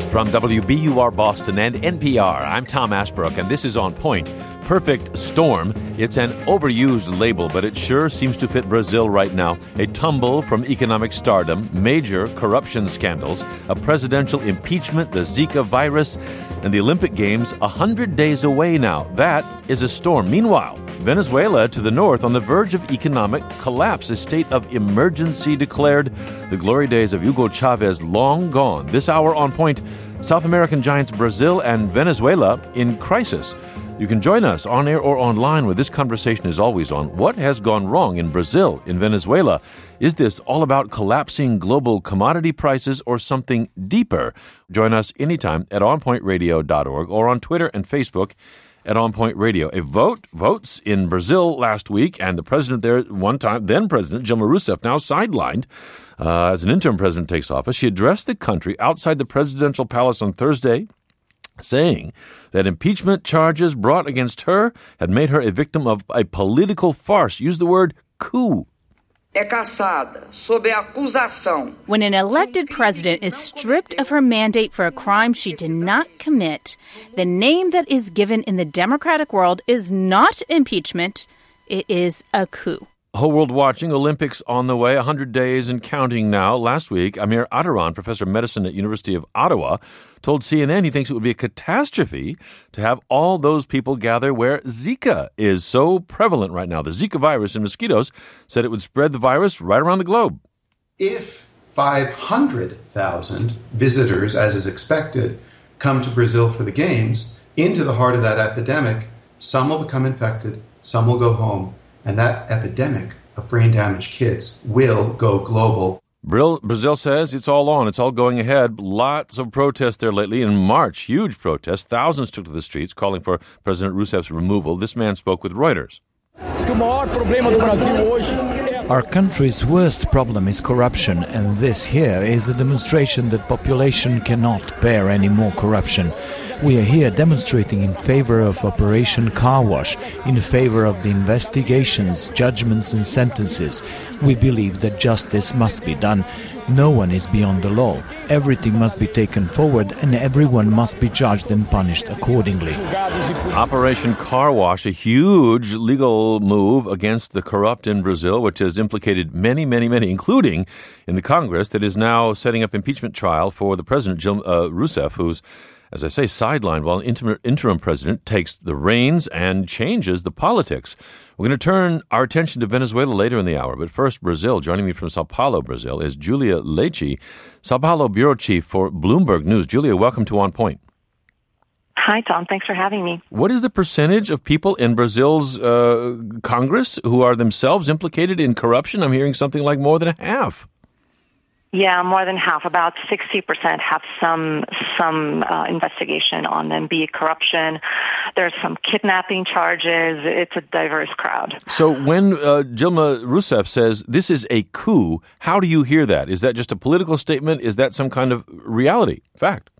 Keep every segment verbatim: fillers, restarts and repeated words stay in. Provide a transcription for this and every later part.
From W B U R Boston and N P R, I'm Tom Ashbrook, and this is On Point. Perfect storm. It's an overused label, but it sure seems to fit Brazil right now. A tumble from economic stardom, major corruption scandals, a presidential impeachment, the Zika virus, and the Olympic Games a hundred days away now. That is a storm. Meanwhile, Venezuela to the north on the verge of economic collapse. A state of emergency declared. The glory days of Hugo Chavez long gone. This hour On Point, South American giants Brazil and Venezuela in crisis. You can join us on air or online where this conversation is always on. What has gone wrong in Brazil, in Venezuela? Is this all about collapsing global commodity prices or something deeper? Join us anytime at on point radio dot org or on Twitter and Facebook at On Point Radio. A vote votes in Brazil last week, and the president there, one time, then President Dilma Rousseff, now sidelined uh, as an interim president takes office. She addressed the country outside the presidential palace on Thursday, saying that impeachment charges brought against her had made her a victim of a political farce. Use the word coup. É caçada sob a acusação. When an elected president is stripped of her mandate for a crime she did not commit, the name that is given in the democratic world is not impeachment, it is a coup. Whole world watching. Olympics on the way, one hundred days and counting now. Last week, Amir Attaran, professor of medicine at University of Ottawa, told C N N he thinks it would be a catastrophe to have all those people gather where Zika is so prevalent right now. The Zika virus in mosquitoes said it would spread the virus right around the globe. If five hundred thousand visitors, as is expected, come to Brazil for the Games, into the heart of that epidemic, some will become infected, some will go home. And that epidemic of brain-damaged kids will go global. Brazil says it's all on. It's all going ahead. Lots of protests there lately. In March, huge protests. Thousands took to the streets calling for President Rousseff's removal. This man spoke with Reuters. Our country's worst problem is corruption, and this here is a demonstration that population cannot bear any more corruption. We are here demonstrating in favor of Operation Car Wash, in favor of the investigations, judgments and sentences. We believe that justice must be done. No one is beyond the law. Everything must be taken forward and everyone must be judged and punished accordingly. Operation Car Wash, a huge legal move against the corrupt in Brazil, which has implicated many, many, many, including in the Congress, that is now setting up impeachment trial for the president, Dilma uh, Rousseff, who's, as I say, sidelined while an interim, interim president takes the reins and changes the politics. We're going to turn our attention to Venezuela later in the hour. But first, Brazil. Joining me from Sao Paulo, Brazil, is Julia Leite, Sao Paulo bureau chief for Bloomberg News. Julia, welcome to On Point. Hi, Tom. Thanks for having me. What is the percentage of people in Brazil's uh, Congress who are themselves implicated in corruption? I'm hearing something like more than a half. Yeah, more than half. About sixty percent have some some uh, investigation on them, be it corruption. There's some kidnapping charges. It's a diverse crowd. So when uh, Dilma Rousseff says this is a coup, how do you hear that? Is that just a political statement? Is that some kind of reality, fact?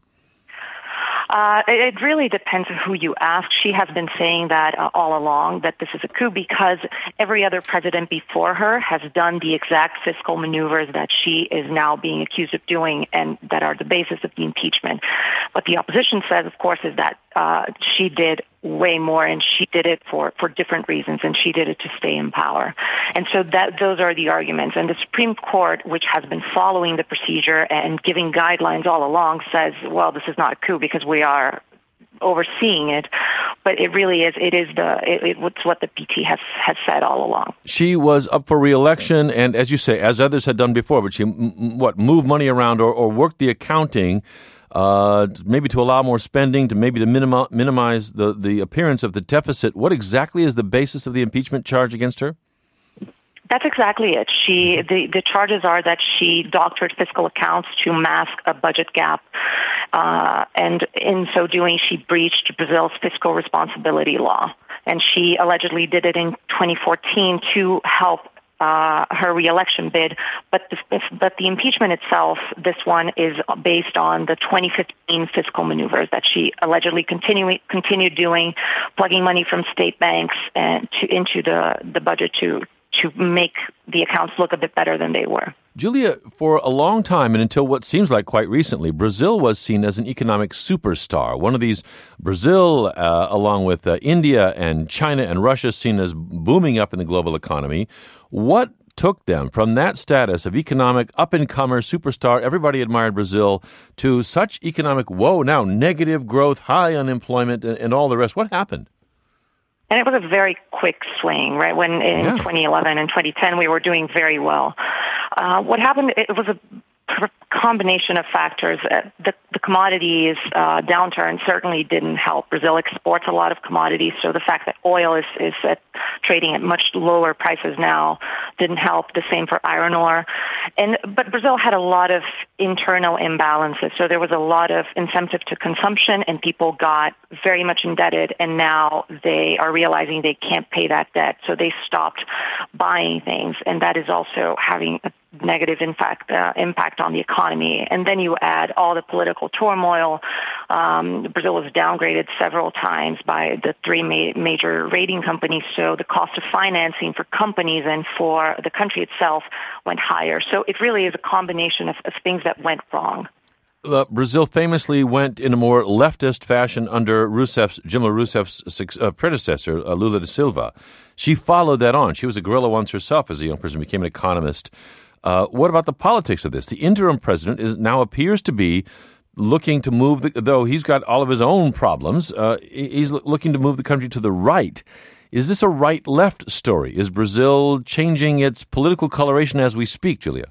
Uh, it, it really depends on who you ask. She has been saying that uh, all along, that this is a coup, because every other president before her has done the exact fiscal maneuvers that she is now being accused of doing and that are the basis of the impeachment. What the opposition says, of course, is that uh, she did way more, and she did it for, for different reasons, and she did it to stay in power. And so that those are the arguments. And the Supreme Court, which has been following the procedure and giving guidelines all along, says, well, this is not a coup because we are overseeing it. But it really is, it is the, it, it's what the P T has, has said all along. She was up for re-election, and as you say, as others had done before, but she, m- what, moved money around or, or worked the accounting Uh, maybe to allow more spending, to maybe to minimi- minimize the, the appearance of the deficit. What exactly is the basis of the impeachment charge against her? That's exactly it. She, the, the charges are that she doctored fiscal accounts to mask a budget gap, uh, and in so doing, she breached Brazil's fiscal responsibility law. And she allegedly did it in twenty fourteen to help Uh, her re-election bid, but the, but the impeachment itself, this one is based on the twenty fifteen fiscal maneuvers that she allegedly continue, continued doing, plugging money from state banks and to, into the, the budget to to make the accounts look a bit better than they were. Julia, for a long time and until what seems like quite recently, Brazil was seen as an economic superstar. One of these, Brazil, uh, along with uh, India and China and Russia, seen as booming up in the global economy. What took them from that status of economic up-and-comer superstar, everybody admired Brazil, to such economic, whoa, now negative growth, high unemployment, and, and all the rest? What happened? And it was a very quick swing, right? When in yeah. twenty eleven and twenty ten, we were doing very well. Uh, what happened, it was a combination of factors. Uh, the, the commodities uh, downturn certainly didn't help. Brazil exports a lot of commodities, so the fact that oil is, is at, trading at much lower prices now didn't help. The same for iron ore. And but Brazil had a lot of internal imbalances, so there was a lot of incentive to consumption, and people got very much indebted, and now they are realizing they can't pay that debt, so they stopped buying things, and that is also having a negative impact, uh, impact on the economy. And then you add all the political turmoil. Um, Brazil was downgraded several times by the three ma- major rating companies, so the cost of financing for companies and for the country itself went higher. So it really is a combination of, of things that went wrong. Uh, Brazil famously went in a more leftist fashion under Rousseff's, Dilma Rousseff's uh, predecessor, uh, Lula da Silva. She followed that on. She was a guerrilla once herself as a young person, became an economist. Uh, what about the politics of this? The interim president is now appears to be looking to move, the, though he's got all of his own problems, uh, he's looking to move the country to the right. Is this a right-left story? Is Brazil changing its political coloration as we speak, Julia?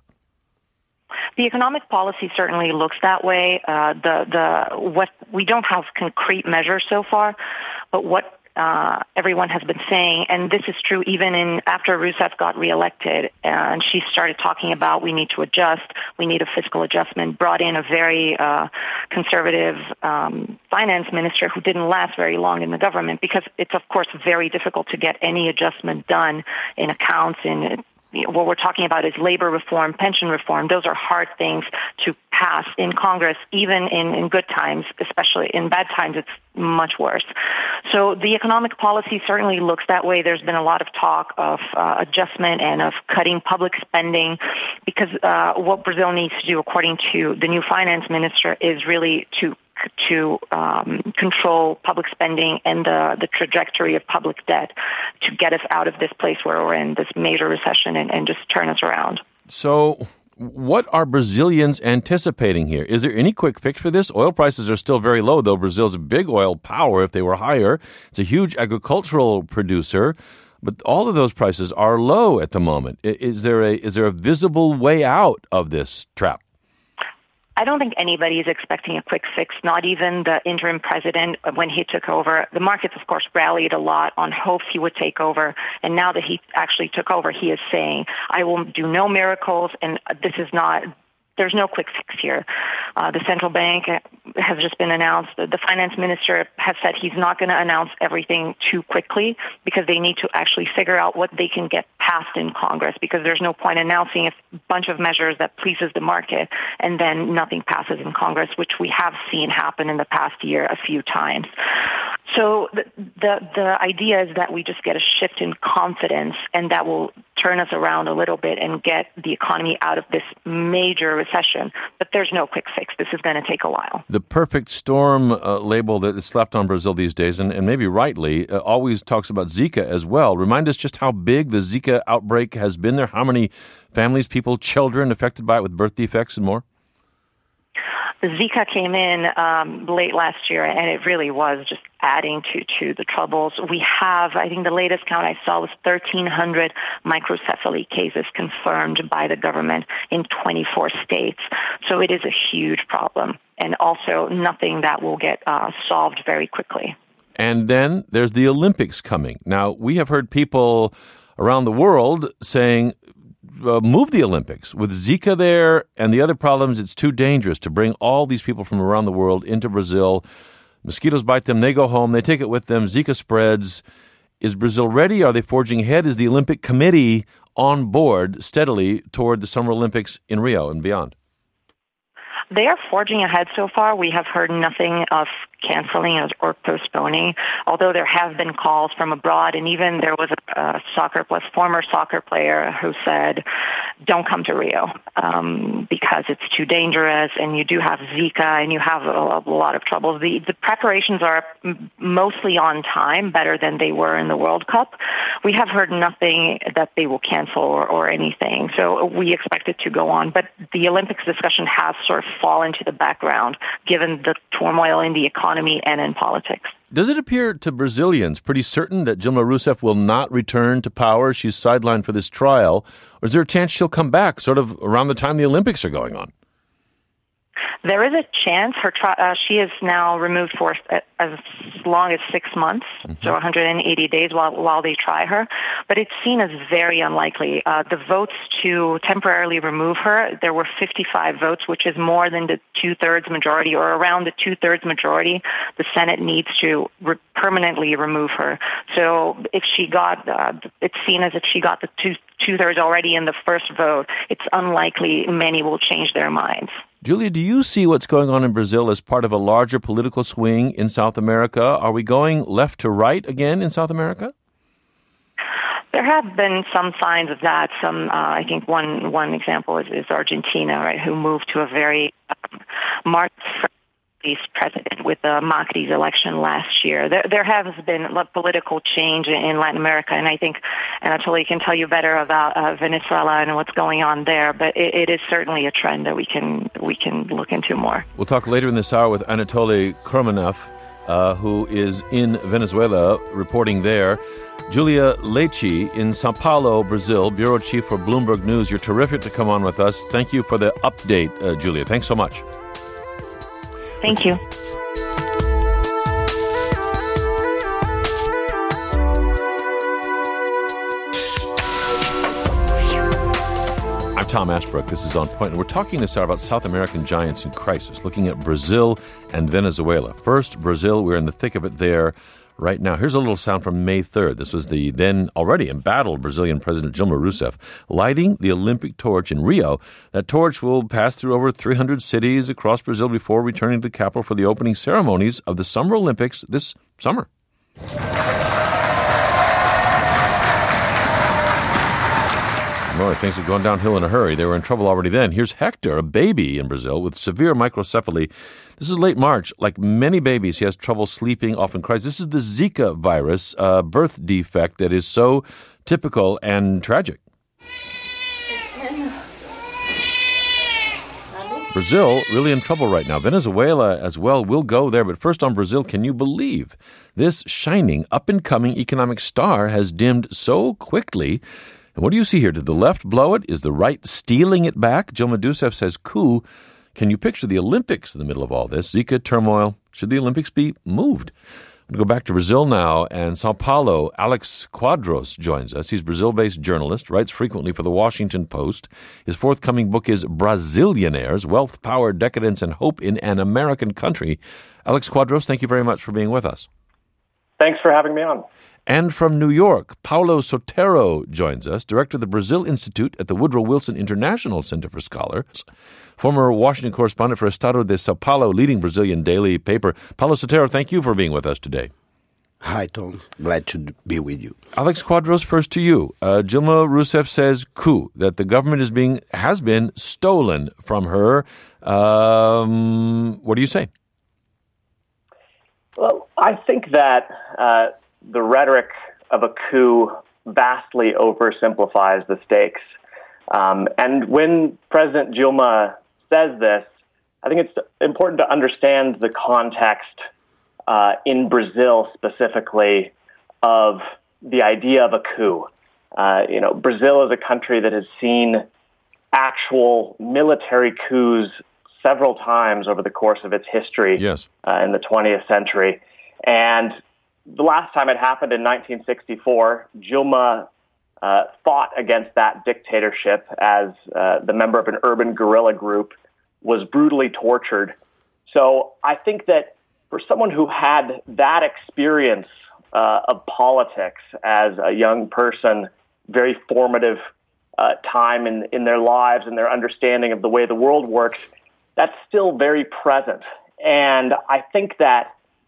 The economic policy certainly looks that way. Uh, the the what we don't have concrete measures so far, but what uh, everyone has been saying, and this is true even in after Rousseff got reelected, uh, and she started talking about we need to adjust, we need a fiscal adjustment. Brought in a very uh, conservative um, finance minister who didn't last very long in the government because it's of course very difficult to get any adjustment done in accounts in. What we're talking about is labor reform, pension reform. Those are hard things to pass in Congress, even in, in good times, especially in bad times, it's much worse. So the economic policy certainly looks that way. There's been a lot of talk of uh, adjustment and of cutting public spending because uh, what Brazil needs to do, according to the new finance minister, is really to to um, control public spending and the, the trajectory of public debt to get us out of this place where we're in, this major recession, and, and just turn us around. So what are Brazilians anticipating here? Is there any quick fix for this? Oil prices are still very low, though Brazil's a big oil power. If they were higher, it's a huge agricultural producer. But all of those prices are low at the moment. Is there a, is there a visible way out of this trap? I don't think anybody is expecting a quick fix, not even the interim president when he took over. The markets, of course, rallied a lot on hopes he would take over. And now that he actually took over, he is saying, I will do no miracles, and this is not... There's no quick fix here. Uh, the central bank has just been announced. The, the finance minister has said he's not going to announce everything too quickly because they need to actually figure out what they can get passed in Congress, because there's no point announcing a bunch of measures that pleases the market and then nothing passes in Congress, which we have seen happen in the past year a few times. So the, the the idea is that we just get a shift in confidence, and that will turn us around a little bit and get the economy out of this major recession. But there's no quick fix. This is going to take a while. The perfect storm uh, label that is slapped on Brazil these days, and, and maybe rightly, uh, always talks about Zika as well. Remind us just how big the Zika outbreak has been there, how many families, people, children affected by it with birth defects and more? Zika came in um, late last year, and it really was just adding to, to the troubles. We have, I think the latest count I saw was thirteen hundred microcephaly cases confirmed by the government in twenty-four states. So it is a huge problem, and also nothing that will get uh, solved very quickly. And then there's the Olympics coming. Now, we have heard people around the world saying, Uh, move the Olympics. With Zika there and the other problems, it's too dangerous to bring all these people from around the world into Brazil. Mosquitoes bite them, they go home, they take it with them, Zika spreads. Is Brazil ready? Are they forging ahead? Is the Olympic Committee on board steadily toward the Summer Olympics in Rio and beyond? They are forging ahead so far. We have heard nothing of canceling or, or postponing, although there have been calls from abroad, and even there was a, a soccer plus former soccer player who said, don't come to Rio um, because it's too dangerous, and you do have Zika, and you have a, a lot of troubles. The, the preparations are m- mostly on time, better than they were in the World Cup. We have heard nothing that they will cancel or, or anything, so we expect it to go on. But the Olympics discussion has sort of fallen to the background, given the turmoil in the economy and in politics. Does it appear to Brazilians pretty certain that Dilma Rousseff will not return to power? She's sidelined for this trial. Or is there a chance she'll come back sort of around the time the Olympics are going on? There is a chance. Her tri- uh, she is now removed for as long as six months, mm-hmm. so one hundred eighty days while while they try her. But it's seen as very unlikely. Uh, the votes to temporarily remove her, there were fifty-five votes, which is more than the two-thirds majority, or around the two-thirds majority the Senate needs to re- permanently remove her. So if she got, uh, it's seen as if she got the two, two-thirds already in the first vote, it's unlikely many will change their minds. Julia, do you see what's going on in Brazil as part of a larger political swing in South America? Are we going left to right again in South America? There have been some signs of that. Some, uh, I think one one example is, is Argentina, right, who moved to a very um, Marxist president with the Macri's election last year. There, there has been a political change in Latin America, and I think Anatoly can tell you better about uh, Venezuela and what's going on there. But it, it is certainly a trend that we can we can look into more. We'll talk later in this hour with Anatoly Kurmanov, uh, who is in Venezuela, reporting there. Julia Leite in Sao Paulo, Brazil, bureau chief for Bloomberg News. You're terrific to come on with us. Thank you for the update, uh, Julia. Thanks so much. Thank you. I'm Tom Ashbrook. This is On Point, and we're talking this hour about South American giants in crisis, looking at Brazil and Venezuela. First, Brazil. We're in the thick of it there right now. Here's a little sound from May third. This was the then already embattled Brazilian President Dilma Rousseff lighting the Olympic torch in Rio. That torch will pass through over three hundred cities across Brazil before returning to the capital for the opening ceremonies of the Summer Olympics this summer. Boy, things have gone downhill in a hurry. They were in trouble already then. Here's Hector, a baby in Brazil with severe microcephaly. This is late March. Like many babies, he has trouble sleeping, often cries. This is the Zika virus, a birth defect that is so typical and tragic. Brazil really in trouble right now. Venezuela as well will go there. But first on Brazil, can you believe this shining, up-and-coming economic star has dimmed so quickly? And what do you see here? Did the left blow it? Is the right stealing it back? Dilma Rousseff says coup. Can you picture the Olympics in the middle of all this? Zika turmoil. Should the Olympics be moved? I'm going to go back to Brazil now, and Sao Paulo. Alex Quadros joins us. He's a Brazil-based journalist, writes frequently for the Washington Post. His forthcoming book is Brazilianaires, Wealth, Power, Decadence, and Hope in an American Country. Alex Quadros, thank you very much for being with us. Thanks for having me on. And from New York, Paulo Sotero joins us, director of the Brazil Institute at the Woodrow Wilson International Center for Scholars, former Washington correspondent for Estado de Sao Paulo, leading Brazilian daily paper. Paulo Sotero, thank you for being with us today. Hi, Tom. Glad to be with you. Alex Quadros, first to you. Uh, Dilma Rousseff says coup, that the government is being has been stolen from her. Um, what do you say? Well, I think that uh, the rhetoric of a coup vastly oversimplifies the stakes. Um, and when President Dilma says this, I think it's important to understand the context uh, in Brazil specifically of the idea of a coup. Uh, you know, Brazil is a country that has seen actual military coups several times over the course of its history yes. uh, in the twentieth century. And the last time it happened in nineteen sixty-four, Dilma uh, fought against that dictatorship as uh, the member of an urban guerrilla group, was brutally tortured. So I think that for someone who had that experience uh, of politics as a young person, very formative uh, time in, in their lives and their understanding of the way the world works, that's still very present. And I think that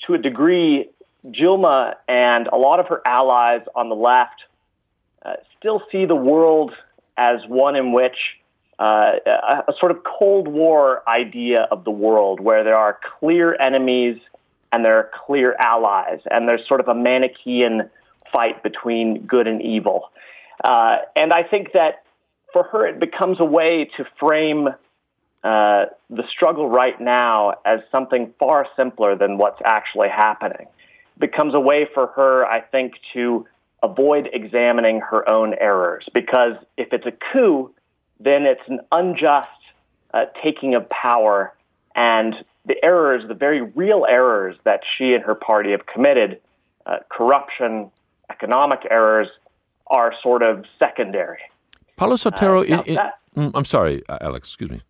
to a degree, Dilma and a lot of her allies on the left uh, still see the world as one in which uh, a, a sort of Cold War idea of the world, where there are clear enemies and there are clear allies, and there's sort of a Manichaean fight between good and evil. Uh, and I think that for her, it becomes a way to frame uh, the struggle right now as something far simpler than what's actually happening. It becomes a way for her, I think, to avoid examining her own errors. Because if it's a coup, then it's an unjust uh, taking of power, and the errors, the very real errors that she and her party have committed, uh, corruption, economic errors, are sort of secondary. Paulo Sotero, uh, in, in, that, mm, I'm sorry, uh, Alex, excuse me.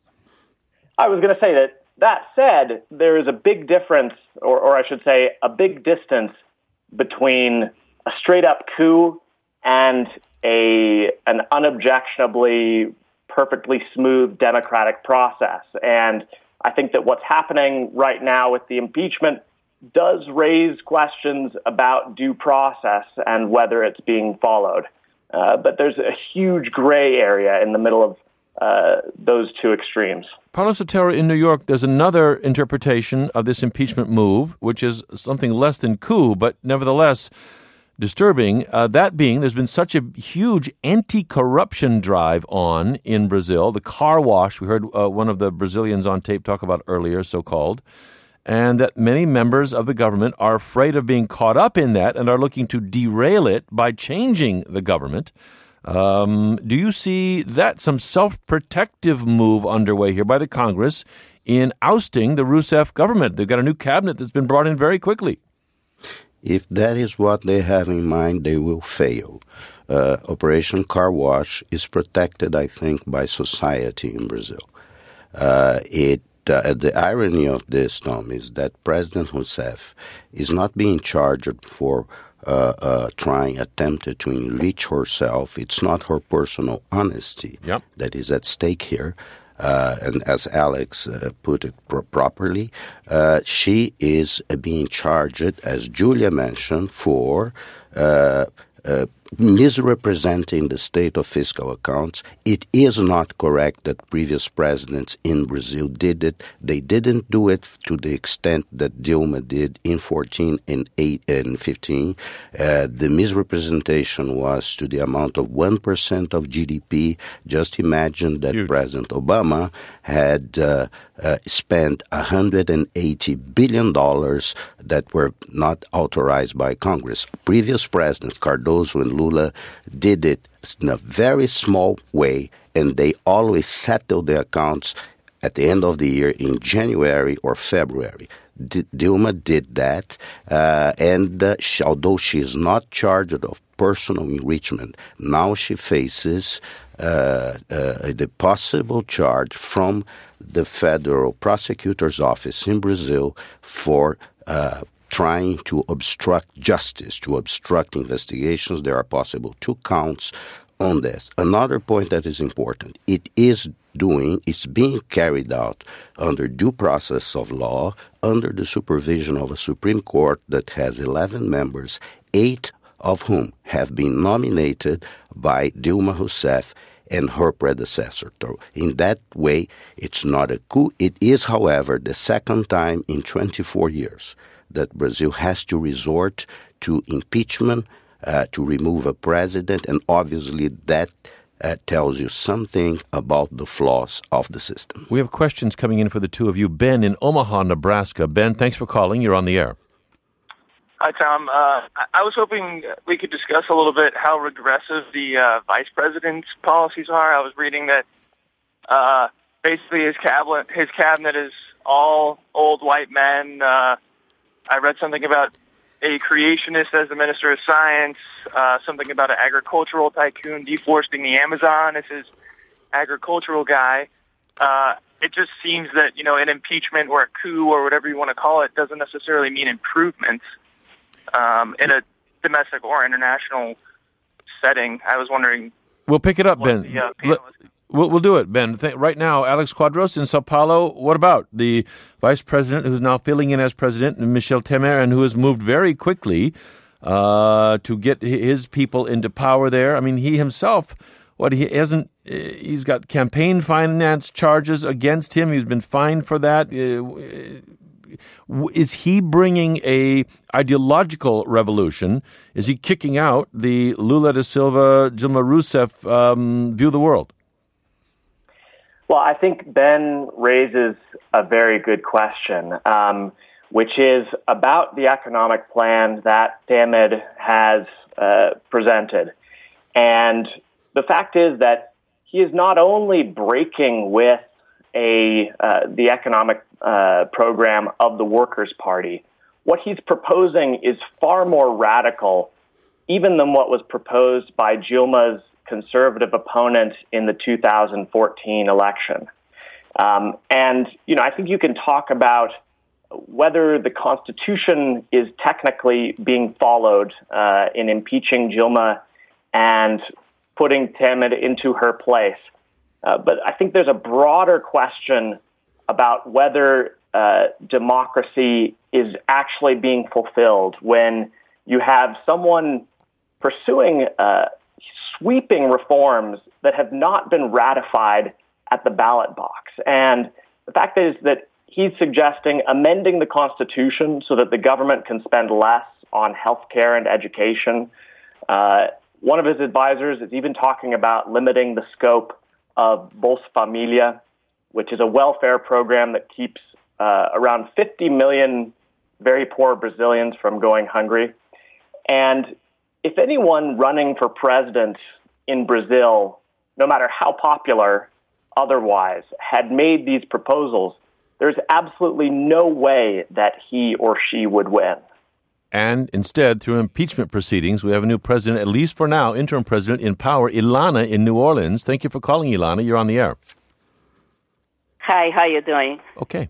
I was going to say that, that said, there is a big difference, or, or I should say a big distance between a straight-up coup and a an unobjectionably, perfectly smooth democratic process. And I think that what's happening right now with the impeachment does raise questions about due process and whether it's being followed. Uh, but there's a huge gray area in the middle of uh, those two extremes. Paulo Sotero, in New York, there's another interpretation of this impeachment move, which is something less than coup, but nevertheless disturbing. Uh, that being, there's been such a huge anti-corruption drive on in Brazil. The car wash, we heard uh, one of the Brazilians on tape talk about earlier, so-called, and that many members of the government are afraid of being caught up in that and are looking to derail it by changing the government. Um, do you see that some self-protective move underway here by the Congress in ousting the Rousseff government? They've got a new cabinet that's been brought in very quickly. If that is what they have in mind, they will fail. Uh, Operation Car Wash is protected, I think, by society in Brazil. Uh, it Uh, the irony of this, Tom, is that President Rousseff is not being charged for uh, uh, trying, attempted to enrich herself. It's not her personal honesty yep. that is at stake here. Uh, and as Alex uh, put it pro- properly, uh, she is uh, being charged, as Julia mentioned, for uh, uh, misrepresenting the state of fiscal accounts. It is not correct that previous presidents in Brazil did it. They didn't do it to the extent that Dilma did in fourteen and eight and fifteen. Uh, the misrepresentation was to the amount of one percent of G D P. Just imagine that Huge. President Obama had uh, uh, spent one hundred eighty billion dollars that were not authorized by Congress. Previous presidents, Cardoso and Lula, did it in a very small way, and they always settled their accounts at the end of the year in January or February. D- Dilma did that, uh, and uh, she, although she is not charged of personal enrichment, now she faces uh, uh, the possible charge from the Federal Prosecutor's Office in Brazil for uh, trying to obstruct justice, to obstruct investigations. There are possible two counts on this. Another point that is important, it is doing, it's being carried out under due process of law, under the supervision of a Supreme Court that has eleven members, eight of whom have been nominated by Dilma Rousseff and her predecessor. So in that way, it's not a coup. It is, however, the second time in twenty-four years that Brazil has to resort to impeachment uh, to remove a president, and obviously that uh, tells you something about the flaws of the system. We have questions coming in for the two of you. Ben in Omaha, Nebraska. Ben, thanks for calling. You're on the air. Hi, Tom. Uh, I was hoping we could discuss a little bit how regressive the uh, vice president's policies are. I was reading that uh, basically his cabinet, his cabinet is all old white men. Uh, I read something about a creationist as the Minister of Science, uh, something about an agricultural tycoon deforesting the Amazon as his agricultural guy. Uh, it just seems that, you know, an impeachment or a coup or whatever you want to call it doesn't necessarily mean improvements um, in a domestic or international setting. I was wondering... We'll pick it up, Ben. The, uh, Let, We'll, we'll do it, Ben. Th- right now, Alex Quadros in Sao Paulo. What about the vice president who's now filling in as president, Michel Temer, and who has moved very quickly uh, to get his people into power there? I mean, he himself, what he hasn't, he's got campaign finance charges against him. He's been fined for that. Uh, Is he bringing a ideological revolution? Is he kicking out the Lula da Silva, Dilma Rousseff um, view of the world? Well, I think Ben raises a very good question, um, which is about the economic plan that Temer has uh, presented. And the fact is that he is not only breaking with a uh, the economic uh, program of the Workers' Party. What he's proposing is far more radical, even than what was proposed by Dilma's conservative opponent in the two thousand fourteen election. Um, and, you know, I think you can talk about whether the Constitution is technically being followed uh, in impeaching Dilma and putting Temer into her place. Uh, but I think there's a broader question about whether uh, democracy is actually being fulfilled when you have someone pursuing uh, sweeping reforms that have not been ratified at the ballot box. And the fact is that he's suggesting amending the Constitution so that the government can spend less on healthcare and education. Uh, one of his advisors is even talking about limiting the scope of Bolsa Familia, which is a welfare program that keeps uh, around fifty million very poor Brazilians from going hungry. And if anyone running for president in Brazil, no matter how popular otherwise, had made these proposals, there's absolutely no way that he or she would win. And instead, through impeachment proceedings, we have a new president, at least for now, interim president in power, Ilana in New Orleans. Thank you for calling, Ilana. You're on the air. Hi, how you doing? Okay.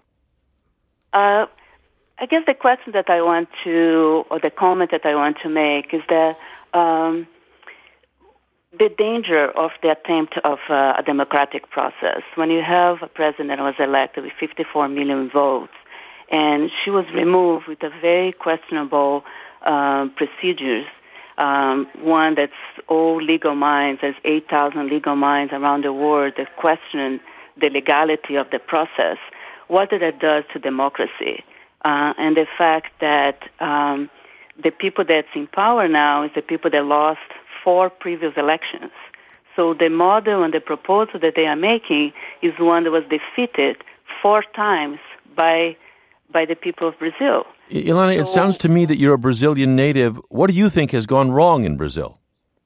Uh, I guess the question that I want to, or the comment that I want to make is that um, the danger of the attempt of uh, a democratic process, when you have a president who was elected with fifty-four million votes, and she was removed with a very questionable um, procedures, um, one that's all legal minds, there's eight thousand legal minds around the world that question the legality of the process. What that does to democracy? Uh, and the fact that um, the people that's in power now is the people that lost four previous elections. So the model and the proposal that they are making is one that was defeated four times by by the people of Brazil. Ilana, so, it sounds to me that you're a Brazilian native. What do you think has gone wrong in Brazil?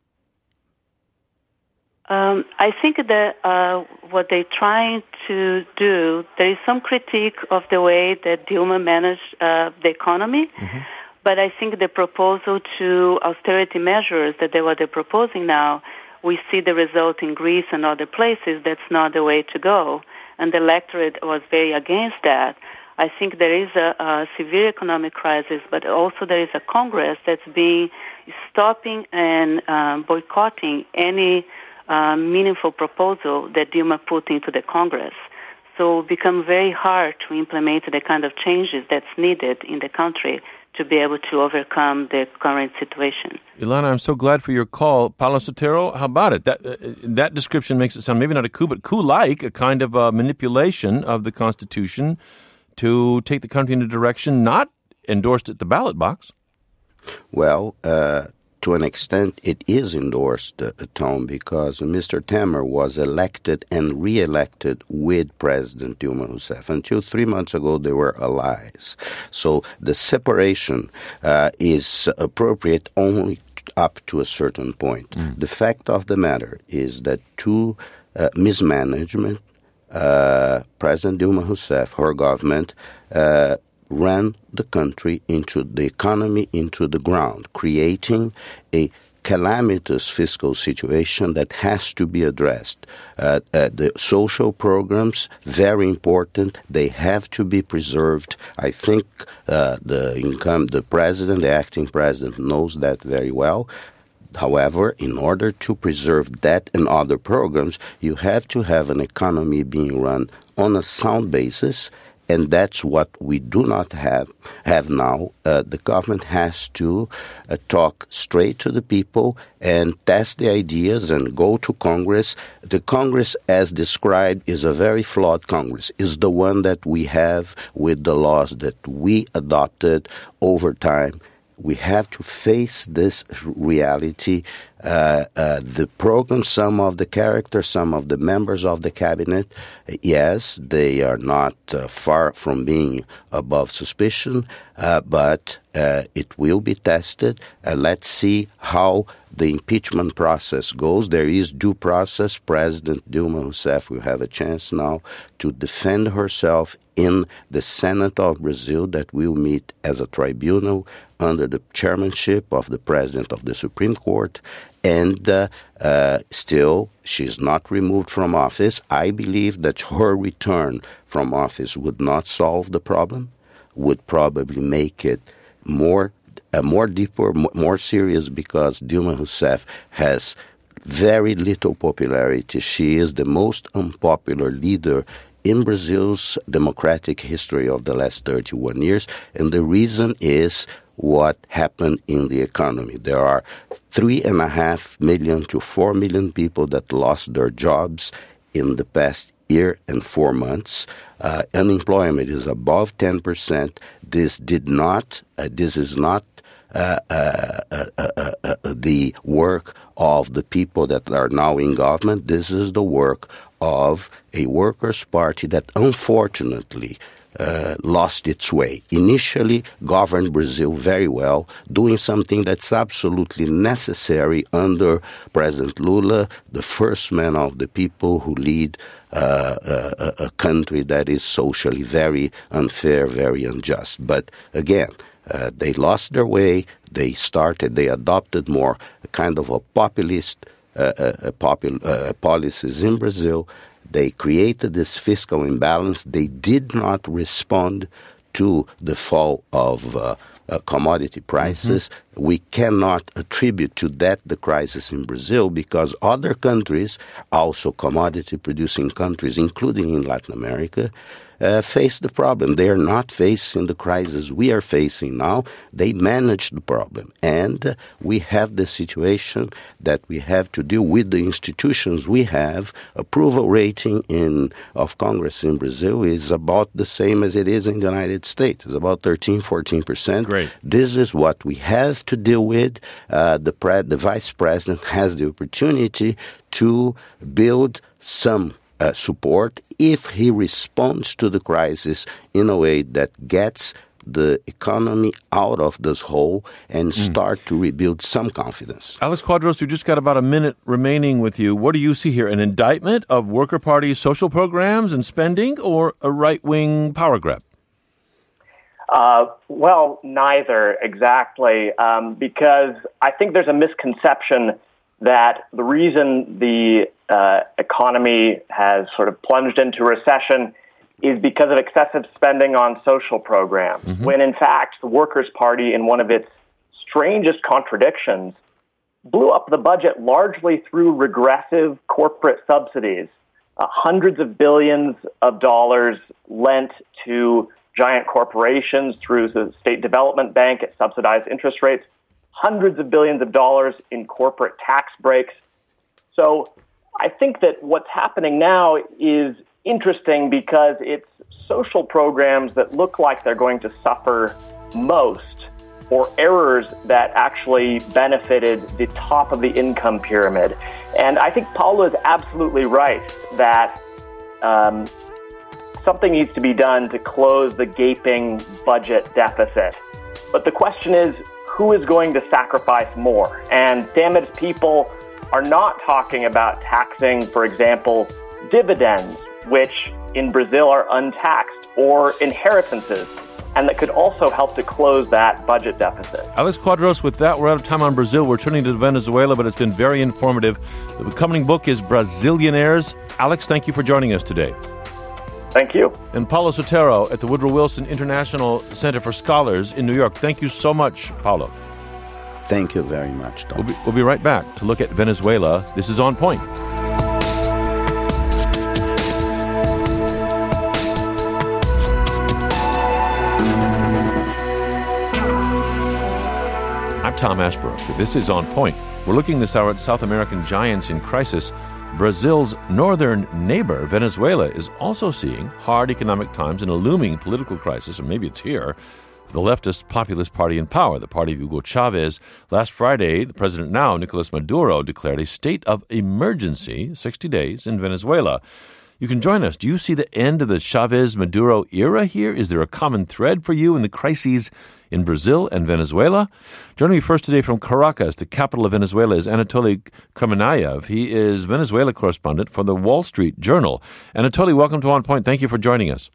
Um, I think that uh, what they're trying to do, there is some critique of the way that Dilma managed uh, the economy, mm-hmm. but I think the proposal to austerity measures that they were they're proposing now, we see the result in Greece and other places. That's not the way to go, and the electorate was very against that. I think there is a, a severe economic crisis, but also there is a Congress that's being stopping and um, boycotting any uh, meaningful proposal that Dilma put into the Congress. So it becomes very hard to implement the kind of changes that's needed in the country to be able to overcome the current situation. Ilana, I'm so glad for your call. Paulo Sotero, how about it? That uh, that description makes it sound maybe not a coup, but coup-like, a kind of uh, manipulation of the Constitution to take the country in a direction not endorsed at the ballot box. Well, uh, to an extent, it is endorsed, uh, Tom, because Mister Temer was elected and re-elected with President Dilma Rousseff. Until three months ago, they were allies. So the separation uh, is appropriate only up to a certain point. Mm. The fact of the matter is that two uh, mismanagement, Uh, President Dilma Rousseff, her government, uh, ran the country into the economy into the ground, creating a calamitous fiscal situation that has to be addressed. Uh, uh, the social programs, very important. They have to be preserved. I think uh, the income, the president, the acting president knows that very well. However, in order to preserve that and other programs, you have to have an economy being run on a sound basis, and that's what we do not have have now. Uh, the government has to uh, talk straight to the people and test the ideas and go to Congress. The Congress, as described, is a very flawed Congress. Is the one that we have with the laws that we adopted over time. We have to face this reality. Uh, uh, the program, some of the characters, some of the members of the cabinet, yes, they are not uh, far from being above suspicion, uh, but uh, it will be tested. Uh, let's see how the impeachment process goes. There is due process. President Dilma Rousseff will have a chance now to defend herself in the Senate of Brazil that will meet as a tribunal under the chairmanship of the President of the Supreme Court. And uh, uh, still, she's not removed from office. I believe that her return from office would not solve the problem, would probably make it more uh, more deeper, more serious, because Dilma Rousseff has very little popularity. She is the most unpopular leader in Brazil's democratic history of the last thirty-one years, and the reason is what happened in the economy. There are three and a half million to four million people that lost their jobs in the past year and four months. Uh, unemployment is above ten percent. This did not, uh, this is not uh, uh, uh, uh, uh, the work of the people that are now in government. This is the work of a workers' party that unfortunately Uh, lost its way. Initially governed Brazil very well, doing something that's absolutely necessary under President Lula, the first man of the people who lead uh, a, a country that is socially very unfair, very unjust. But again, uh, they lost their way. They started, they adopted more a kind of a populist uh, uh, popul- uh, policies in Brazil. They created this fiscal imbalance. They did not respond to the fall of uh, uh, commodity prices. Mm-hmm. We cannot attribute to that the crisis in Brazil, because other countries, also commodity-producing countries, including in Latin America, Uh, face the problem. They are not facing the crisis we are facing now. They manage the problem. And uh, we have the situation that we have to deal with the institutions we have. Approval rating in of Congress in Brazil is about the same as it is in the United States. It's about thirteen, fourteen percent. Great. This is what we have to deal with. Uh, the, pre- the vice president has the opportunity to build some Uh, support if he responds to the crisis in a way that gets the economy out of this hole and mm. start to rebuild some confidence. Alex Quadros, we've just got about a minute remaining with you. What do you see here? An indictment of Worker Party social programs and spending, or a right-wing power grab? Uh, well, neither exactly, um, because I think there's a misconception that the reason the uh, economy has sort of plunged into recession is because of excessive spending on social programs, mm-hmm. when in fact the Workers' Party, in one of its strangest contradictions, blew up the budget largely through regressive corporate subsidies. Uh, hundreds of billions of dollars lent to giant corporations through the State Development Bank at subsidized interest rates, hundreds of billions of dollars in corporate tax breaks. So I think that what's happening now is interesting because it's social programs that look like they're going to suffer most, or errors that actually benefited the top of the income pyramid. And I think Paulo is absolutely right that um, something needs to be done to close the gaping budget deficit. But the question is, who is going to sacrifice more? And damaged people are not talking about taxing, for example, dividends, which in Brazil are untaxed, or inheritances, and that could also help to close that budget deficit. Alex Quadros, with that, we're out of time on Brazil. We're turning to Venezuela, but it's been very informative. The coming book is Brazilianaires. Alex, thank you for joining us today. Thank you. And Paulo Sotero at the Woodrow Wilson International Center for Scholars in New York. Thank you so much, Paulo. Thank you very much, Tom. We'll be, we'll be right back to look at Venezuela. This is On Point. I'm Tom Ashbrook. This is On Point. We're looking this hour at South American giants in crisis. Brazil's northern neighbor, Venezuela, is also seeing hard economic times and a looming political crisis, or maybe it's here, for the leftist populist party in power, the party of Hugo Chavez. Last Friday, the president now, Nicolas Maduro, declared a state of emergency, sixty days, in Venezuela. You can join us. Do you see the end of the Chavez-Maduro era here? Is there a common thread for you in the crises in Brazil and Venezuela? Joining me first today from Caracas, the capital of Venezuela, is Anatoly Kramenayev. He is Venezuela correspondent for the Wall Street Journal. Anatoly, welcome to On Point. Thank you for joining us.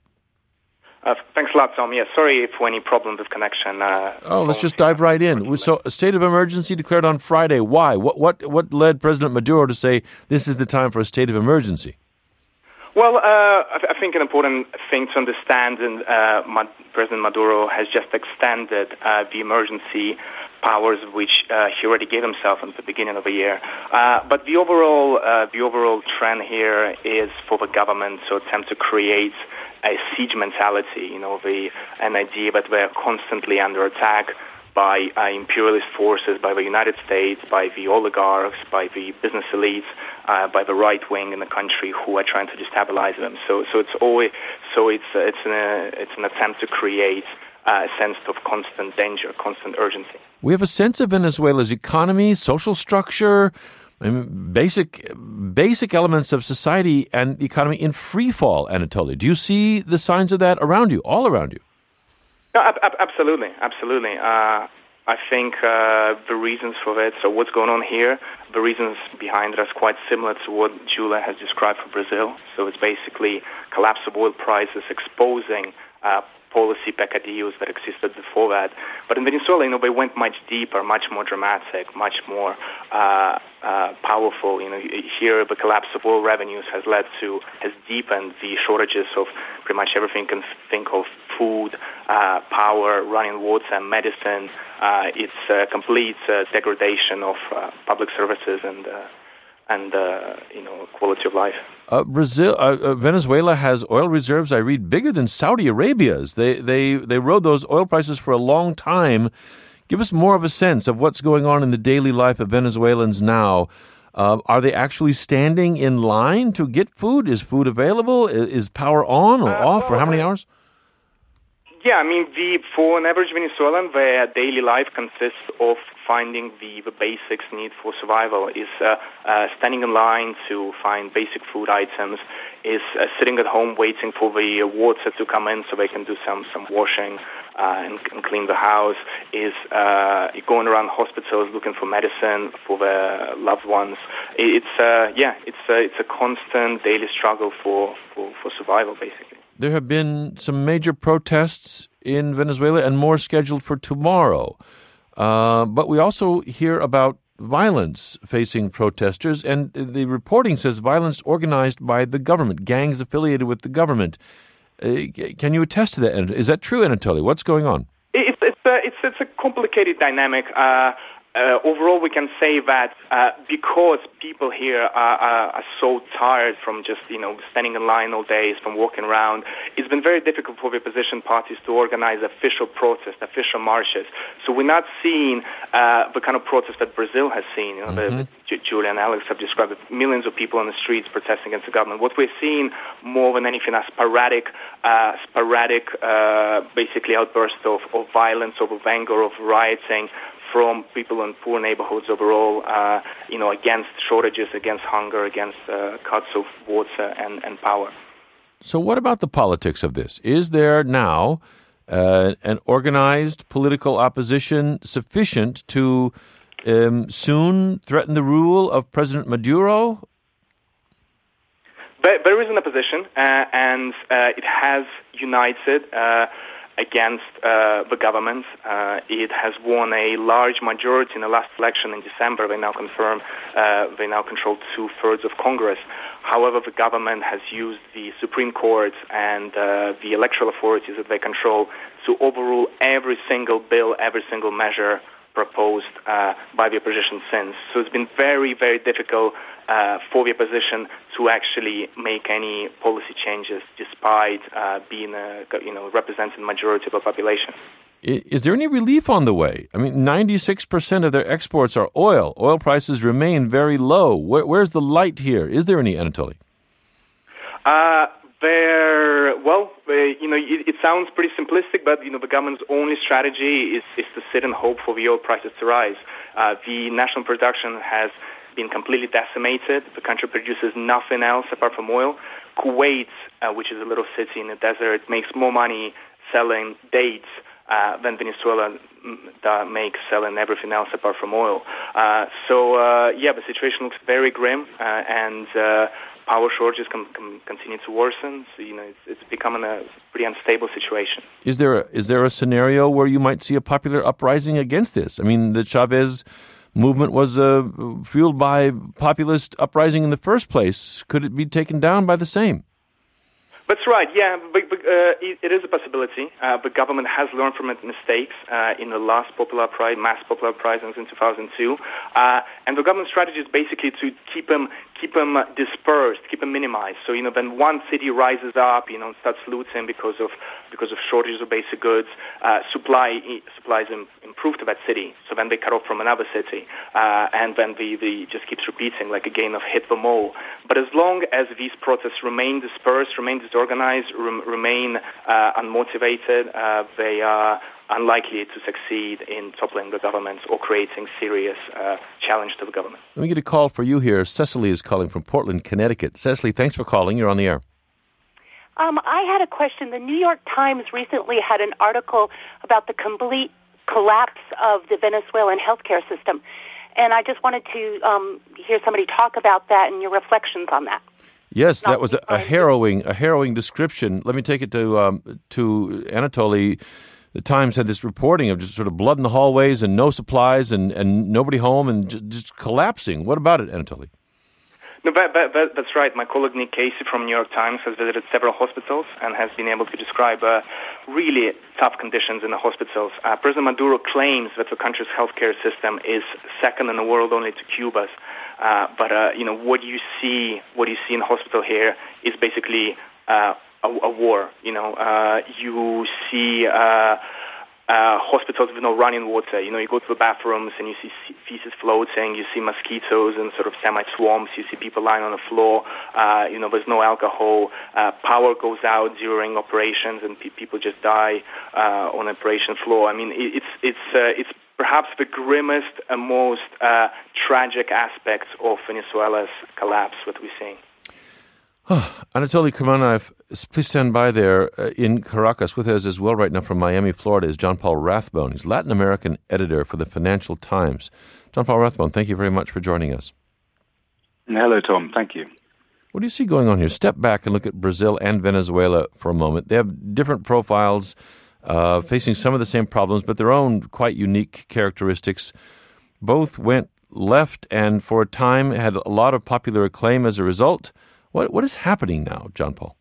Uh, thanks a lot, Tom. Yeah, sorry for any problems with connection. Uh, oh, let's just dive right in. So, a state of emergency declared on Friday. Why? What, what, what led President Maduro to say this is the time for a state of emergency? Well, uh, I, th- I think an important thing to understand, and uh, Ma- President Maduro has just extended uh, the emergency powers which uh, he already gave himself at the beginning of the year. Uh, but the overall, uh, the overall trend here is for the government to attempt to create a siege mentality. You know, the an idea that we're constantly under attack by uh, imperialist forces, by the United States, by the oligarchs, by the business elites, uh, by the right wing in the country who are trying to destabilize them. So, so it's always so it's uh, it's an uh, it's an attempt to create uh, a sense of constant danger, constant urgency. We have a sense of Venezuela's economy, social structure, I mean, basic basic elements of society and economy in free fall. Anatoly, do you see the signs of that around you, all around you? No, ab- ab- absolutely, absolutely. Uh, I think uh, the reasons for it, so what's going on here, the reasons behind it are quite similar to what Julia has described for Brazil. So it's basically collapse of oil prices exposing uh, policy peccadillos that existed before that. But in Venezuela, you know, they went much deeper, much more dramatic, much more uh, uh, powerful. You know, here the collapse of oil revenues has led to, has deepened the shortages of pretty much everything you can think of: food, uh, power, running water, medicine. Uh, it's a complete uh, degradation of uh, public services and uh, and uh, you know, quality of life. Uh, Brazil, uh, uh, Venezuela has oil reserves, I read, bigger than Saudi Arabia's. They they they rode those oil prices for a long time. Give us more of a sense of what's going on in the daily life of Venezuelans now. Uh, are they actually standing in line to get food? Is food available? Is, is power on or uh, off for how many hours? Yeah, I mean, the, for an average Venezuelan, their daily life consists of finding the, the basics need for survival, is uh, uh, standing in line to find basic food items, is uh, sitting at home waiting for the water to come in so they can do some, some washing uh, and, and clean the house, is uh, going around hospitals looking for medicine for their loved ones. It's, uh, yeah, it's, uh, it's a constant daily struggle for, for, for survival, basically. There have been some major protests in Venezuela and more scheduled for tomorrow. Uh, but we also hear about violence facing protesters, and the reporting says violence organized by the government, gangs affiliated with the government. Uh, can you attest to that? Is that true, Anatoly? What's going on? It's, it's, a, it's, it's a complicated dynamic. Uh, Uh, overall, we can say that uh, because people here are, are, are so tired from just, you know, standing in line all day, from walking around, it's been very difficult for the opposition parties to organize official protests, official marches. So we're not seeing uh, the kind of protest that Brazil has seen. You know, mm-hmm. the, the, Julia and Alex have described it, millions of people on the streets protesting against the government. What we're seeing more than anything are sporadic, uh, sporadic, uh, basically outbursts of, of violence, of anger, of rioting, from people in poor neighborhoods overall, uh, you know, against shortages, against hunger, against uh, cuts of water and, and power. So what about the politics of this? Is there now uh, an organized political opposition sufficient to um, soon threaten the rule of President Maduro? There, there is an opposition, uh, and uh, it has united uh, against uh, the government. Uh, it has won a large majority in the last election in December. They now confirm uh, they now control two-thirds of Congress. However, the government has used the Supreme Court and uh, the electoral authorities that they control to overrule every single bill, every single measure proposed uh, by the opposition since. So it's been very, very difficult uh, for the opposition to actually make any policy changes, despite uh, being a you know representing the majority of the population. Is there any relief on the way? I mean, ninety-six percent of their exports are oil. Oil prices remain very low. Where, where's the light here? Is there any, Anatoly? Uh, there, well, uh, you know, it, it sounds pretty simplistic, but, you know, the government's only strategy is, is to sit and hope for the oil prices to rise. Uh, the national production has been completely decimated. The country produces nothing else apart from oil. Kuwait, uh, which is a little city in the desert, makes more money selling dates Uh, than Venezuela uh, makes selling everything else apart from oil. Uh, so, uh, yeah, the situation looks very grim, uh, and uh, power shortages can, can continue to worsen. So, you know, it's, it's becoming a pretty unstable situation. Is there a, is there a scenario where you might see a popular uprising against this? I mean, the Chavez movement was uh, fueled by populist uprising in the first place. Could it be taken down by the same? That's right, yeah, but, but, uh, it, it is a possibility. Uh, the government has learned from its mistakes uh, in the last popular uprising, mass popular uprisings in two thousand two. Uh, and the government strategy is basically to keep them, keep them dispersed, keep them minimized. So, you know, when one city rises up, you know, and starts looting because of because of shortages of basic goods, uh, supply supplies improve to that city. So then they cut off from another city, uh, and then the, the just keeps repeating like a game of hit them all. But as long as these protests remain dispersed, remain disorganized, rem- remain uh, unmotivated, uh, they are unlikely to succeed in toppling the government or creating serious uh, challenge to the government. Let me get a call for you here. Cecily is calling from Portland, Connecticut. Cecily, thanks for calling. You're on the air. Um, I had a question. The New York Times recently had an article about the complete collapse of the Venezuelan healthcare system. And I just wanted to um, hear somebody talk about that and your reflections on that. Yes, that was a, a harrowing, a harrowing description. Let me take it to um, to Anatoly. The Times had this reporting of just sort of blood in the hallways and no supplies and, and nobody home and just, just collapsing. What about it, Anatoly? No, but, but, but that's right. My colleague Nick Casey from New York Times has visited several hospitals and has been able to describe uh, really tough conditions in the hospitals. Uh, President Maduro claims that the country's healthcare system is second in the world only to Cuba's. Uh, but uh, you know what you see, what you see in the hospital here is basically uh, a, a war. You know, uh, you see. Uh, Uh, hospitals with no running water. You know, you go to the bathrooms and you see feces floating, you see mosquitoes and sort of semi-swarms, you see people lying on the floor, uh, you know, there's no alcohol, uh, power goes out during operations and pe- people just die uh, on the operation floor. I mean, it, it's it's uh, it's perhaps the grimmest and most uh, tragic aspect of Venezuela's collapse, what we're seeing. Anatoly Kurmanaev, please stand by there uh, in Caracas. With us as well right now from Miami, Florida, is John Paul Rathbone. He's Latin American editor for the Financial Times. John Paul Rathbone, thank you very much for joining us. Hello, Tom. Thank you. What do you see going on here? Step back and look at Brazil and Venezuela for a moment. They have different profiles, uh, facing some of the same problems, but their own quite unique characteristics. Both went left and for a time had a lot of popular acclaim as a result. What What is happening now, John Paul?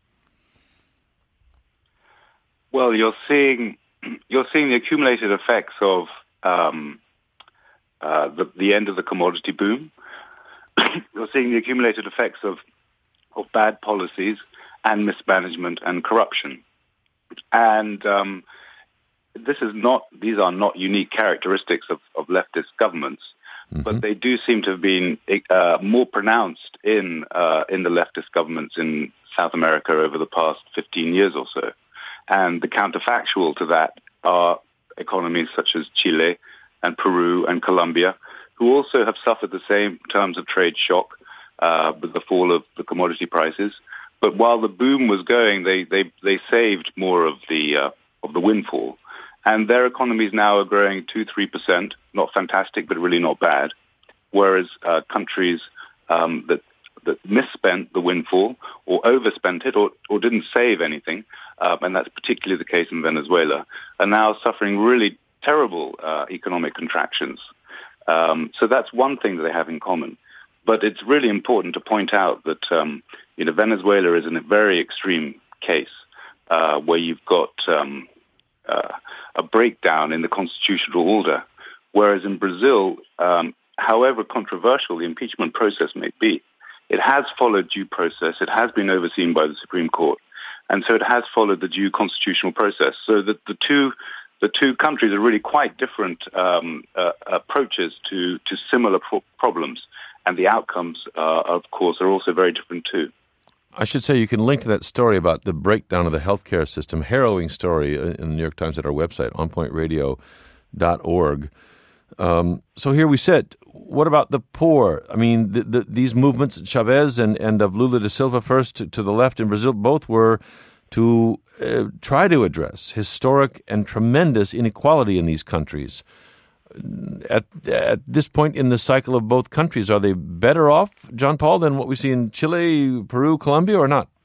Well, you're seeing you're seeing the accumulated effects of um, uh, the, the end of the commodity boom. You're seeing the accumulated effects of of bad policies and mismanagement and corruption. And um, this is not; these are not unique characteristics of, of leftist governments. Mm-hmm. But they do seem to have been uh, more pronounced in uh, in the leftist governments in South America over the past fifteen years or so. And the counterfactual to that are economies such as Chile and Peru and Colombia, who also have suffered the same terms of trade shock uh, with the fall of the commodity prices. But while the boom was going, they they, they saved more of the uh, of the windfall. And their economies now are growing two, three percent, not fantastic, but really not bad. Whereas uh, countries um, that that misspent the windfall or overspent it or, or didn't save anything, uh, and that's particularly the case in Venezuela, are now suffering really terrible uh, economic contractions. Um, so that's one thing that they have in common. But it's really important to point out that um, you know Venezuela is in a very extreme case uh, where you've got Um, Uh, a breakdown in the constitutional order, Whereas in Brazil, um, however controversial the impeachment process may be, it has followed due process. It has been overseen by the Supreme Court. And so it has followed the due constitutional process. So that the two the two countries are really quite different um, uh, approaches to, to similar pro- problems. And the outcomes, uh, of course, are also very different too. I should say you can link to that story about the breakdown of the healthcare system, harrowing story in the New York Times at our website, on point radio dot org. Um, so here we sit. What about the poor? I mean, the, the, these movements, Chavez and, and of Lula da Silva first to, to the left in Brazil, both were to uh, try to address historic and tremendous inequality in these countries. At, at this point in the cycle of both countries, are they better off, John Paul, than what we see in Chile, Peru, Colombia, or not?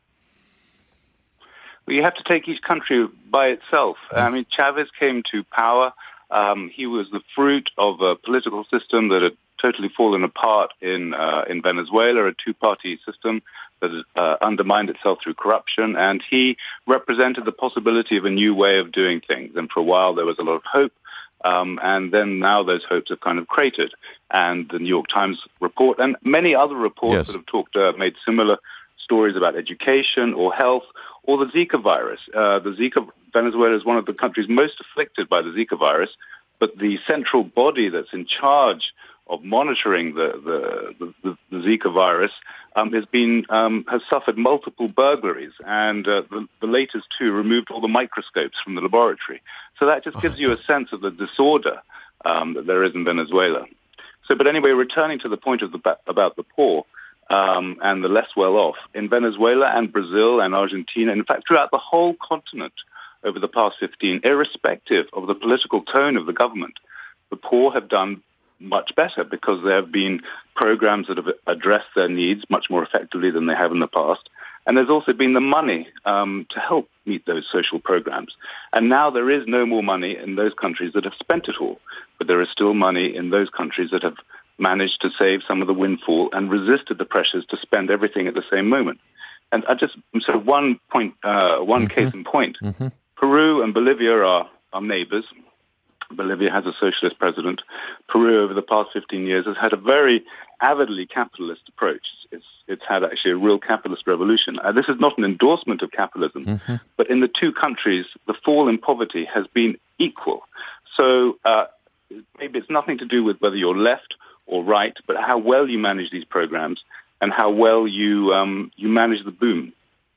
Well, you have to take each country by itself. Mm-hmm. I mean, Chavez came to power. Um, he was the fruit of a political system that had totally fallen apart in uh, in Venezuela, a two-party system that had uh, undermined itself through corruption, and he represented the possibility of a new way of doing things. And for a while, there was a lot of hope. Um, and then now those hopes have kind of cratered. And the New York Times report and many other reports yes. that have talked, uh, made similar stories about education or health or the Zika virus. Uh, the Zika, Venezuela is one of the countries most afflicted by the Zika virus, but the central body that's in charge of monitoring the, the, the, the Zika virus um, has been um, has suffered multiple burglaries, and uh, the, the latest two removed all the microscopes from the laboratory. So that just gives you a sense of the disorder um, that there is in Venezuela. So, but anyway, returning to the point of the, about the poor um, and the less well-off, in Venezuela and Brazil and Argentina, in fact, throughout the whole continent over the past fifteen, irrespective of the political tone of the government, the poor have done much better because there have been programs that have addressed their needs much more effectively than they have in the past. And there's also been the money um, to help meet those social programs. And now there is no more money in those countries that have spent it all. But there is still money in those countries that have managed to save some of the windfall and resisted the pressures to spend everything at the same moment. And I just, so one point, uh, one mm-hmm. case in point, mm-hmm. Peru and Bolivia are, are neighbors. Bolivia has a socialist president. Peru, over the past fifteen years, has had a very avidly capitalist approach. It's it's had actually a real capitalist revolution. Uh, this is not an endorsement of capitalism, mm-hmm. but in the two countries, the fall in poverty has been equal. So uh, maybe it's nothing to do with whether you're left or right, but how well you manage these programs and how well you um, you manage the boom.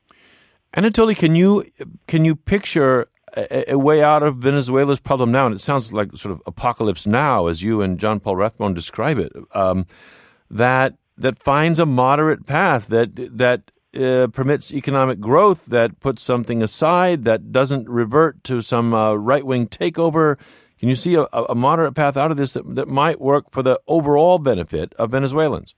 Anatoly, can you can you picture a, a way out of Venezuela's problem now? And it sounds like sort of apocalypse now, as you and John Paul Rathbone describe it. Um, that that finds a moderate path that that uh, permits economic growth, that puts something aside, that doesn't revert to some uh, right-wing takeover. Can you see a, a moderate path out of this that, that might work for the overall benefit of Venezuelans?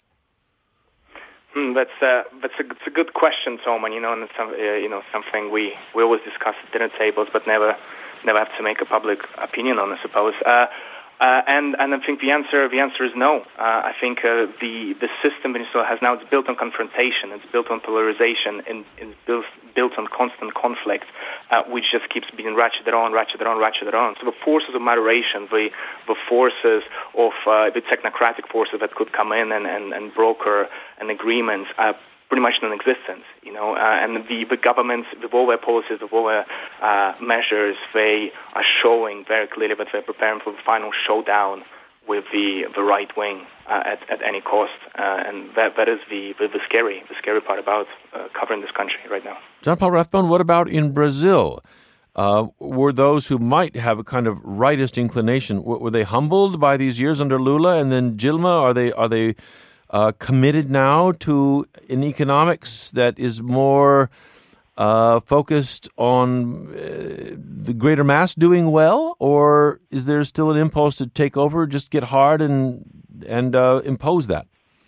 Mm, that's uh, that's a, it's a good question, Tom, and you know, and it's some, uh, you know, something we, we always discuss at dinner tables, but never never have to make a public opinion on, I suppose. Uh, uh, and and I think the answer the answer is no. Uh, I think uh, the the system in Venezuela has now it's built on confrontation, it's built on polarization, and it's built built on constant conflict, uh, which just keeps being ratcheted on, ratcheted on, ratcheted on. So the forces of moderation, the the forces of uh, the technocratic forces that could come in and, and, and broker an agreement are pretty much non-existent, you know, uh, and the, the governments, with all their policies, with all their uh, measures, they are showing very clearly that they're preparing for the final showdown with the the right wing uh, at, at any cost, uh, and that that is the, the the scary the scary part about uh, covering this country right now. John Paul Rathbone, what about in Brazil? Uh, were those who might have a kind of rightist inclination, were, were they humbled by these years under Lula and then Dilma? Are they are they uh, committed now to an economics that is more uh, focused on uh, the greater mass doing well, or is there still an impulse to take over, just get hard and and uh, impose that?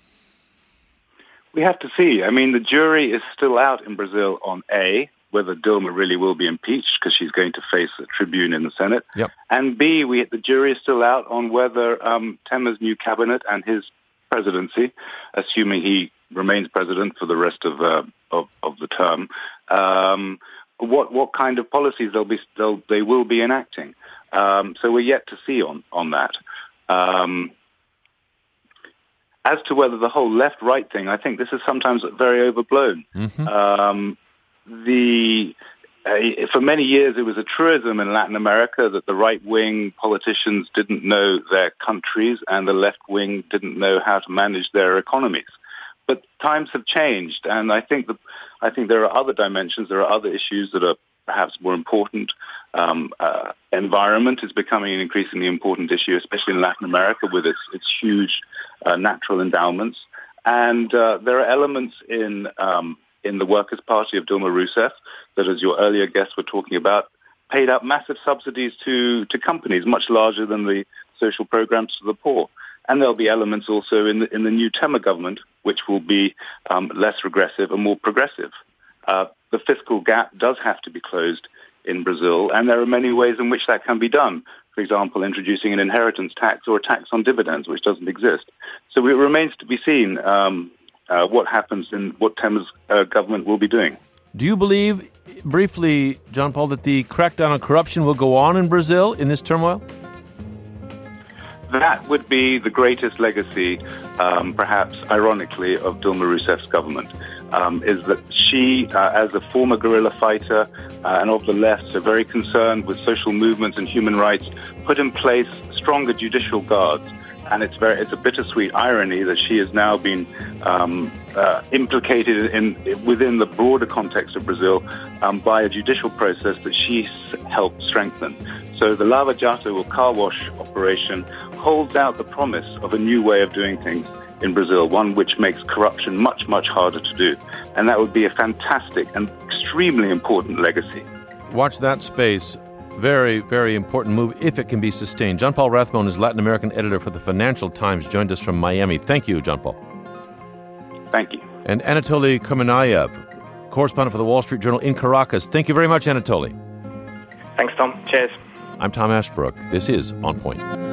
We have to see. I mean, the jury is still out in Brazil on A, whether Dilma really will be impeached because she's going to face a tribune in the Senate. Yep. And B, we, the jury is still out on whether um, Temer's new cabinet and his presidency, assuming he remains president for the rest of uh, of, of the term, um, what what kind of policies they'll be they'll, they will be enacting. Um, so we're yet to see on on that. Um, as to whether the whole left-right thing, I think this is sometimes very overblown. Mm-hmm. Um, the uh, for many years, it was a truism in Latin America that the right-wing politicians didn't know their countries and the left-wing didn't know how to manage their economies. But times have changed, and I think the, I think there are other dimensions, there are other issues that are perhaps more important. Um, uh, environment is becoming an increasingly important issue, especially in Latin America with its, its huge uh, natural endowments. And uh, there are elements in um, in the Workers' Party of Dilma Rousseff that, as your earlier guests were talking about, paid out massive subsidies to, to companies, much larger than the social programs to the poor. And there'll be elements also in the, in the new Temer government, which will be um, less regressive and more progressive. Uh, the fiscal gap does have to be closed in Brazil, and there are many ways in which that can be done. For example, introducing an inheritance tax or a tax on dividends, which doesn't exist. So it remains to be seen um, uh, what happens and what Temer's uh, government will be doing. Do you believe, briefly, John Paul, that the crackdown on corruption will go on in Brazil in this turmoil? That would be the greatest legacy, um, perhaps ironically, of Dilma Rousseff's government, um, is that she, uh, as a former guerrilla fighter uh, and of the left, so very concerned with social movements and human rights, put in place stronger judicial guards. And it's very, it's a bittersweet irony that she has now been um, uh, implicated in within the broader context of Brazil um, by a judicial process that she helped strengthen. So the Lava Jato or car wash operation holds out the promise of a new way of doing things in Brazil, one which makes corruption much, much harder to do. And that would be a fantastic and extremely important legacy. Watch that space. Very, very important move if it can be sustained. John Paul Rathbone is Latin American editor for the Financial Times, joined us from Miami. Thank you, John Paul. Thank you. And Anatoly Kramenayev, correspondent for the Wall Street Journal in Caracas. Thank you very much, Anatoly. Thanks, Tom. Cheers. I'm Tom Ashbrook. This is On Point.